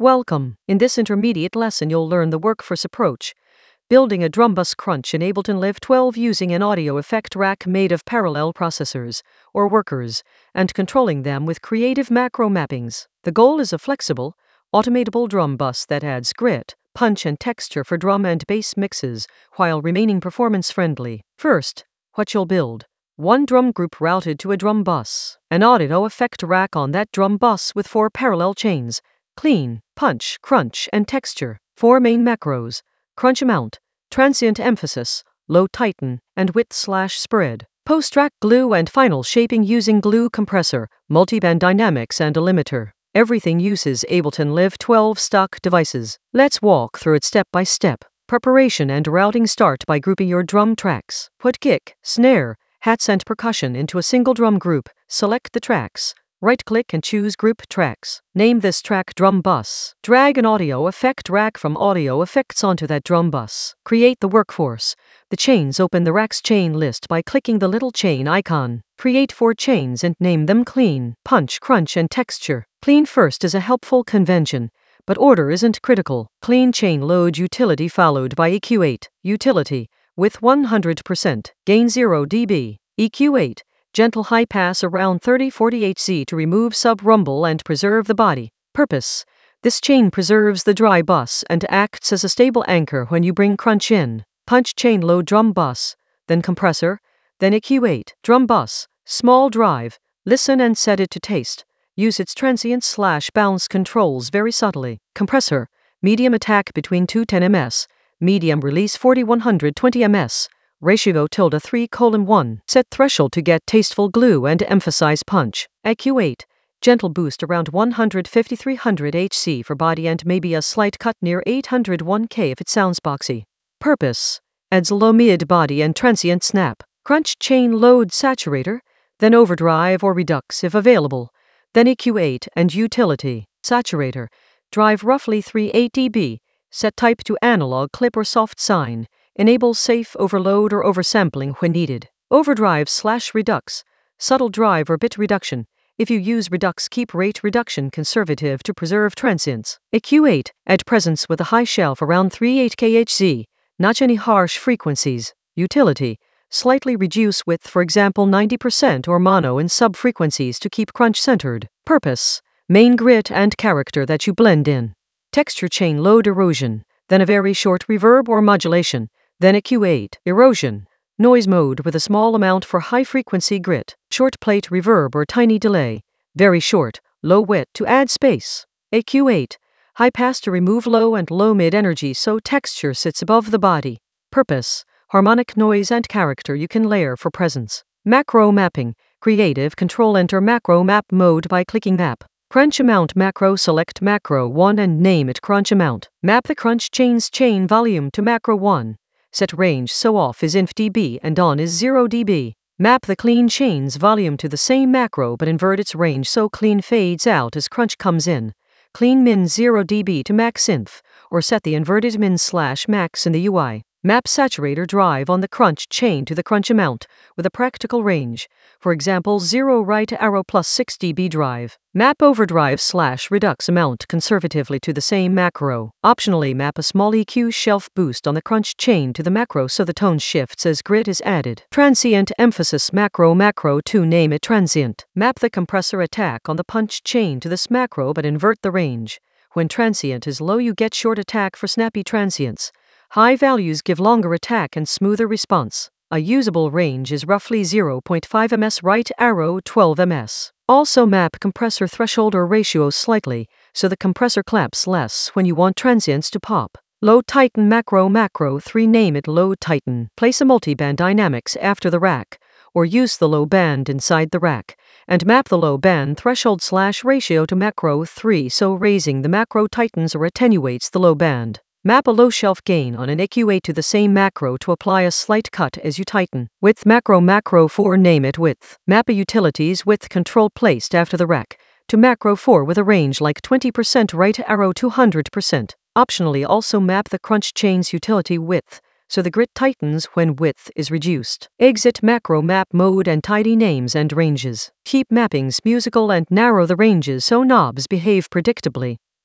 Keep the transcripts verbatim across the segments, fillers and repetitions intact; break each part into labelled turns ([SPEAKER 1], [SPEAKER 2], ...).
[SPEAKER 1] Welcome. In this intermediate lesson you'll learn the workforce approach, building a drum bus crunch in Ableton Live twelve using an audio effect rack made of parallel processors, or workers, and controlling them with creative macro mappings. The goal is a flexible, automatable drum bus that adds grit, punch and texture for drum and bass mixes, while remaining performance-friendly. First, what you'll build. One drum group routed to a drum bus. An audio effect rack on that drum bus with four parallel chains. Clean, punch, crunch, and texture. Four main macros. Crunch amount, transient emphasis, low tighten, and width slash spread. Post-track glue and final shaping using glue compressor, multiband dynamics and a limiter. Everything uses Ableton Live twelve stock devices. Let's walk through it step by step. Preparation and routing. Start by grouping your drum tracks. Put kick, snare, hats and percussion into a single drum group. Select the tracks. Right-click and choose Group Tracks. Name this track Drum Bus. Drag an audio effect rack from Audio Effects onto that drum bus. Create the workforce. The chains. Open the rack's chain list by clicking the little chain icon. Create four chains and name them Clean, Punch, Crunch, and Texture. Clean first is a helpful convention, but order isn't critical. Clean chain load utility followed by E Q eight, utility, with one hundred percent, gain zero decibels. E Q eight, gentle high pass around thirty to forty hertz to remove sub-rumble and preserve the body. Purpose. This chain preserves the dry bus and acts as a stable anchor when you bring crunch in. Punch chain load drum bus, then compressor, then E Q eight. Drum bus, small drive, listen and set it to taste. Use its transient slash bounce controls very subtly. Compressor, medium attack between two hundred ten millimeters, medium release forty to one hundred twenty millimeters. Ratio tilde three colon one. Set threshold to get tasteful glue and emphasize punch. E Q eight. Gentle boost around one hundred fifty to three hundred hertz for body and maybe a slight cut near eight hundred one K if it sounds boxy. Purpose. Adds low mid body and transient snap. Crunch chain load saturator, then overdrive or redux if available. Then E Q eight and utility. Saturator. Drive roughly three to eight decibels. Set type to analog clip or soft sine. Enable safe overload or oversampling when needed. Overdrive slash redux. Subtle drive or bit reduction. If you use redux, keep rate reduction conservative to preserve transients. E Q eight. Add presence with a high shelf around three to eight kilohertz. Not any harsh frequencies. Utility. Slightly reduce width, for example ninety percent or mono in sub-frequencies to keep crunch centered. Purpose. Main grit and character that you blend in. Texture chain load erosion. Then a very short reverb or modulation. Then E Q eight. Erosion. Noise mode with a small amount for high-frequency grit. Short plate reverb or tiny delay. Very short, low width to add space. E Q eight. High pass to remove low and low mid energy so texture sits above the body. Purpose. Harmonic noise and character you can layer for presence. Macro mapping. Creative. Control enter macro map mode by clicking map. Crunch amount macro. Select macro one and name it crunch amount. Map the crunch chain's chain volume to macro one. Set range so off is inf dB and on is zero decibels. Map the clean chain's volume to the same macro but invert its range so clean fades out as crunch comes in. Clean min zero decibels to max inf, or set the inverted min slash max in the U I. Map saturator drive on the crunch chain to the crunch amount, with a practical range. For example, zero right arrow plus six decibel drive. Map overdrive slash redux amount conservatively to the same macro. Optionally map a small E Q shelf boost on the crunch chain to the macro so the tone shifts as grit is added. Transient emphasis macro macro to name it transient. Map the compressor attack on the punch chain to this macro but invert the range. When transient is low you get short attack for snappy transients. High values give longer attack and smoother response. A usable range is roughly zero point five millimeters right arrow twelve millimeters. Also map compressor threshold or ratio slightly, so the compressor claps less when you want transients to pop. Low tighten macro macro three name it low tighten. Place a multiband dynamics after the rack, or use the low band inside the rack, and map the low band threshold slash ratio to macro three so raising the macro tightens or attenuates the low band. Map a low shelf gain on an E Q eight to the same macro to apply a slight cut as you tighten. Width macro macro four name it width. Map a utilities width control placed after the rack to macro four with a range like twenty percent right arrow two hundred percent. Optionally also map the crunch chain's utility width so the grit tightens when width is reduced. Exit macro map mode and tidy names and ranges. Keep mappings musical and narrow the ranges so knobs behave predictably.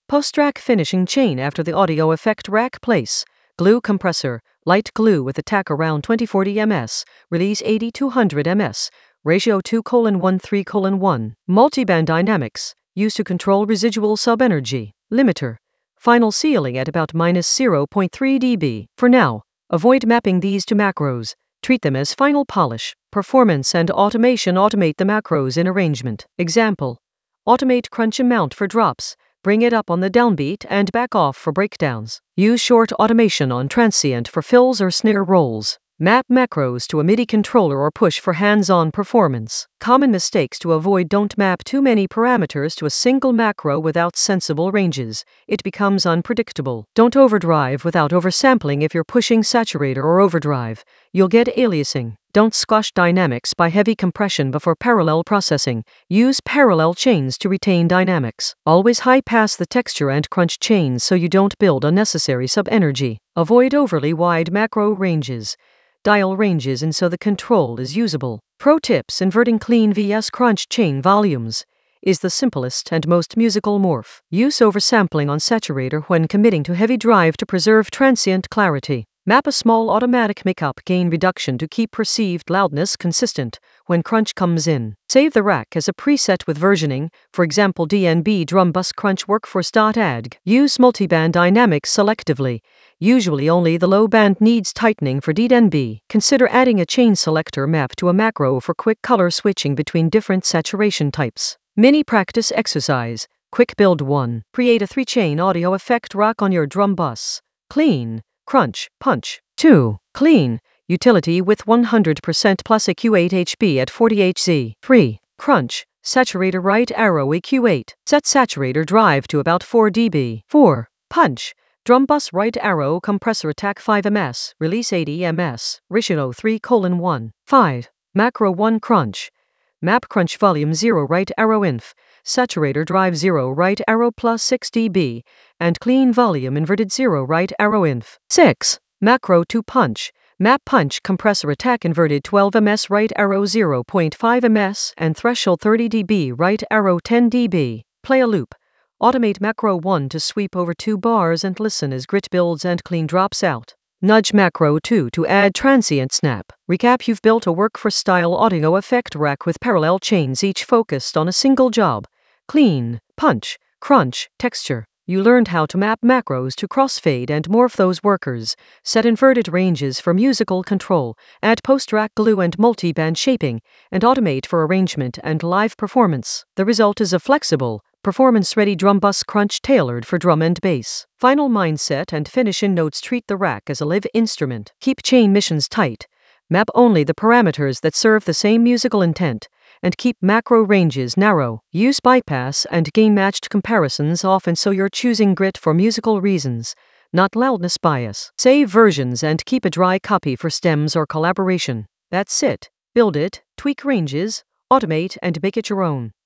[SPEAKER 1] Post-rack finishing chain after the audio effect rack place. Glue compressor. Light glue with attack around twenty to forty millimeters. Release eighty to one hundred millimeters. Ratio two to one to three to one. Multiband dynamics. Used to control residual sub-energy. Limiter. Final sealing at about minus zero point three decibels. For now, avoid mapping these to macros. Treat them as final polish. Performance and automation. Automate the macros in arrangement. Example. Automate crunch amount for drops. Bring it up on the downbeat and back off for breakdowns. Use short automation on transient for fills or snare rolls. Map macros to a MIDI controller or push for hands-on performance. Common mistakes to avoid: don't map too many parameters to a single macro without sensible ranges. It becomes unpredictable. Don't overdrive without oversampling. If you're pushing saturator or overdrive, you'll get aliasing. Don't squash dynamics by heavy compression before parallel processing. Use parallel chains to retain dynamics. Always high-pass the texture and crunch chains so you don't build unnecessary sub-energy. Avoid overly wide macro ranges. Dial ranges and so the control is usable. Pro tips: inverting clean versus crunch chain volumes is the simplest and most musical morph. Use oversampling on saturator when committing to heavy drive to preserve transient clarity. Map a small automatic makeup gain reduction to keep perceived loudness consistent when crunch comes in. Save the rack as a preset with versioning, for example D N B drum bus crunch workforce.adg. Use multiband dynamics selectively. Usually only the low band needs tightening for D N B. Consider adding a chain selector map to a macro for quick color switching between different saturation types. Mini practice exercise. Quick build one. Create a three-chain audio effect rack on your drum bus. Clean. Crunch, punch. two. Clean. Utility with one hundred percent plus E Q eight H B at forty hertz. three. Crunch. Saturator right arrow E Q eight. Set saturator drive to about four decibels. four. Punch. Drum bus right arrow compressor attack five millimeters. Release eighty millimeters. Ratio three to one. five. Macro one crunch. Map crunch volume zero right arrow inf. Saturator drive zero right arrow plus six decibels. And clean volume inverted zero right arrow inf. six. Macro two punch. Map punch compressor attack inverted twelve millimeters right arrow zero point five millimeters and threshold thirty decibels right arrow ten decibels. Play a loop. Automate macro one to sweep over two bars and listen as grit builds and clean drops out. Nudge macro two to add transient snap. Recap: you've built a workforce style audio effect rack with parallel chains each focused on a single job. Clean, punch, crunch, texture. You learned how to map macros to crossfade and morph those workers, set inverted ranges for musical control, add post-rack glue and multi-band shaping, and automate for arrangement and live performance. The result is a flexible, performance-ready drum bus crunch tailored for drum and bass. Final mindset and finish in notes: treat the rack as a live instrument. Keep chain missions tight. Map only the parameters that serve the same musical intent, and keep macro ranges narrow. Use bypass and gain-matched comparisons often so you're choosing grit for musical reasons, not loudness bias. Save versions and keep a dry copy for stems or collaboration. That's it. Build it, tweak ranges, automate and make it your own.